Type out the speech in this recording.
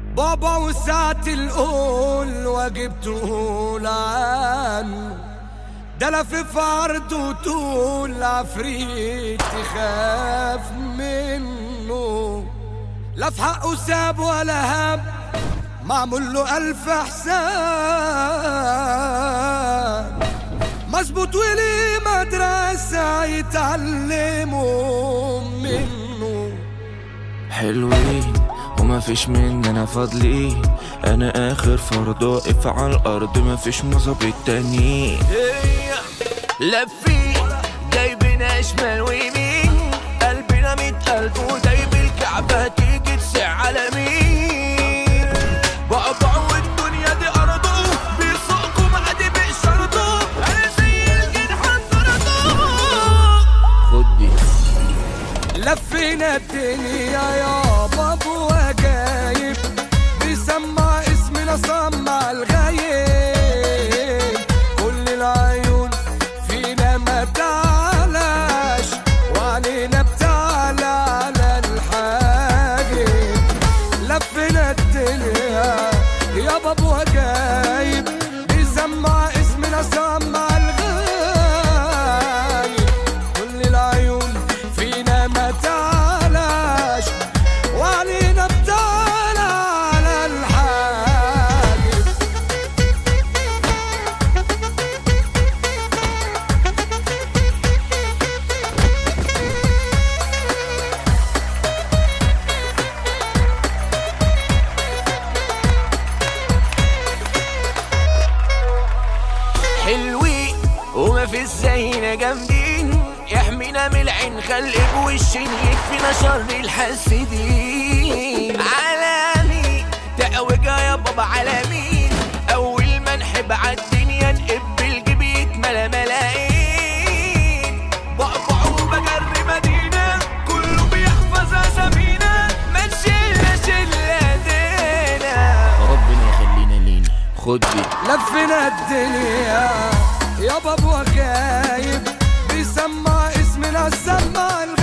بابا وساعة القول واجب تقول عنه، ده لفف عرض وطول عفريت تخاف منه، لا في حقه ساب ولا هاب، معمول له 1000 حساب، مظبوط وليه مدرسة يتعلموا منه. حلوين وما فيش مننا فاضلين، انا اخر فرد واقف على الارض، ما فيش مظابيط تانيين. لفين جايبنا شمال ويمين، قلبنا 100,000 ودايب الكعبة تيجي تسع على مين. بقبع والدنيا دي أرضه، بيسوقكم عادي بشرطه، أنا زي الجنح انطرده. خد دي. لفينا الدنيا يا بابا وجايب، بيسمع اسمنا سمع الغايب، كل العيون فينا ما تعلاش، وعلينا بتعلى على الحاجب. لفينا الدنيا يا بابا وجايب، بيسمع اسمنا سمع الغايب، كل العيون فينا ما تعلاش، وعلينا بتعلى على الحاجب. حلوين وما في زينا جامدين، يحمينا من العين خلق بوشين، يكفينا شر الحاسدين. عالمي تقوجة يا بابا عالمين، أول ما نحب عالدنيا نقب بالجيب يتملى ملايين. بقبع وبجري مدينة كله بيحفظ أسامينا، ما نشيلنا شلة دينا. ربنا يخلينا لينا. خد دي. لفينا الدنيا يا بابا وجايب، بيسمع اسمنا سمع